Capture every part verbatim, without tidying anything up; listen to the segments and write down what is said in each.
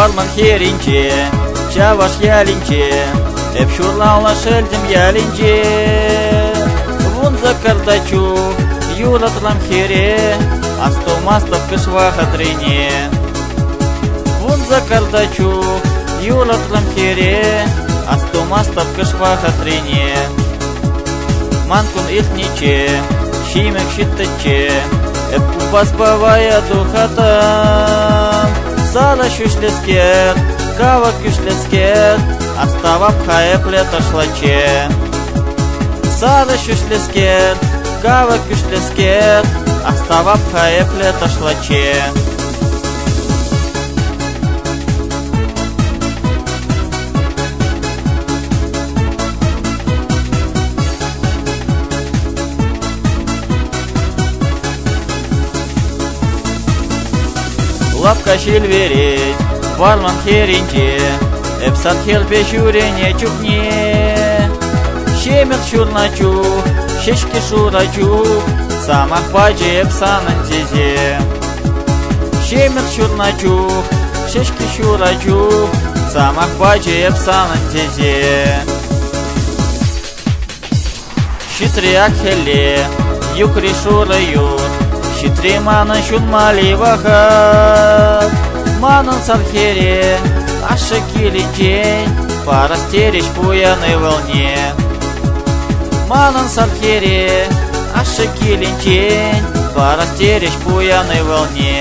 Варман херинче, чаваш ялинче, эпшурлаула шельдем ялинче. Вунза кардачу, юлатлам хере, астомастов кышваха трине. Вунза кардачу, юлатлам хере, астомастов кышваха трине. Манкун илтниче, шимек шиттаче, эпкупас бавая духатам. Сала шушлескет, кава кюшлескет, оставап хаэпле ташлаче. Сала шушлескет, кава кюшлескет, оставап хаэпле ташлаче. Лапка шельвереть, варман херинче, эпсат хелпе шурене чукне. Щемет шурначу, щечки шурачу, самах паче эпсанан тезе. Щемет шурначу, щечки шурачу, самах паче эпсанан тезе. Щитряк хеле, юкри шурают, щитри манан шун маливаха. Манан сархере, аша киличень, порастеречь пуяной волне. Манан сархере, аша киличень, порастеречь пуяной волне.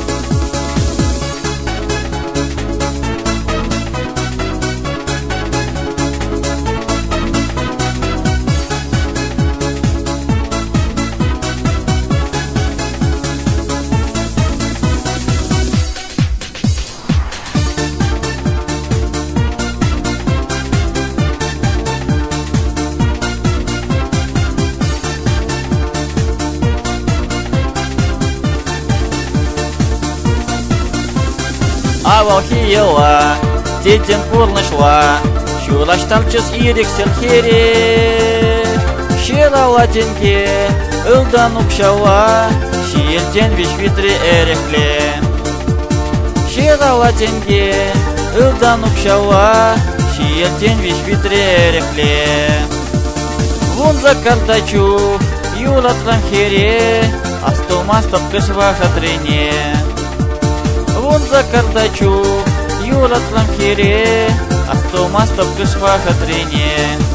Авал хиела, детям пурнышла, щулаш тамчыс ирик селхере. Щера латинке, ылдан упшала, щиелтен виш витри эрехле. Щера латинке, ылдан упшала, щиелтен виш витри эрехле. Вунза кардачу, юлатлам хере, астомастов кышваха трине. Вунза кардачу, юлатлам хере, астомастов кышваха трине.